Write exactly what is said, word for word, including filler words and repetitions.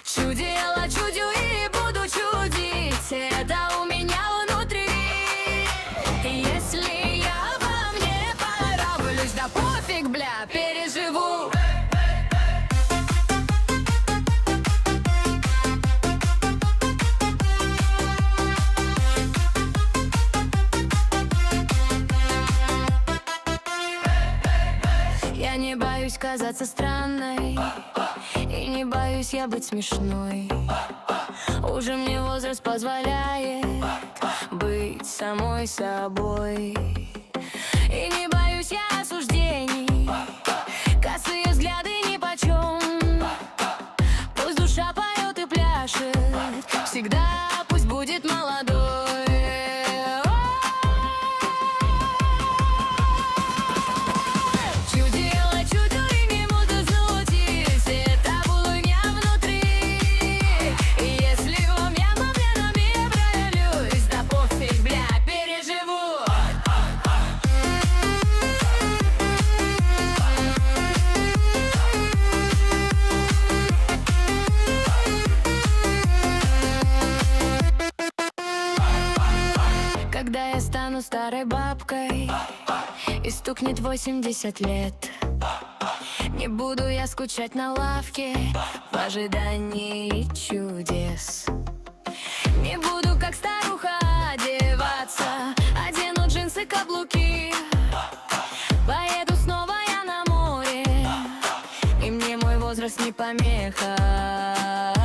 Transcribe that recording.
Чудила, чудю и буду чудить, это у меня внутри. Если я вам не понравлюсь, да пофиг, бля, переживу. Я не боюсь казаться странной, и не боюсь я быть смешной. Уже мне возраст позволяет быть самой собой. И не боюсь я осуждений, косые взгляды нипочем. Пусть душа поет и пляшет, всегда пусть будет молодой. Когда я стану старой бабкой и стукнет восемьдесят лет, не буду я скучать на лавке в ожидании чудес. Не буду как старуха одеваться, одену джинсы, каблуки. Поеду снова я на море, и мне мой возраст не помеха.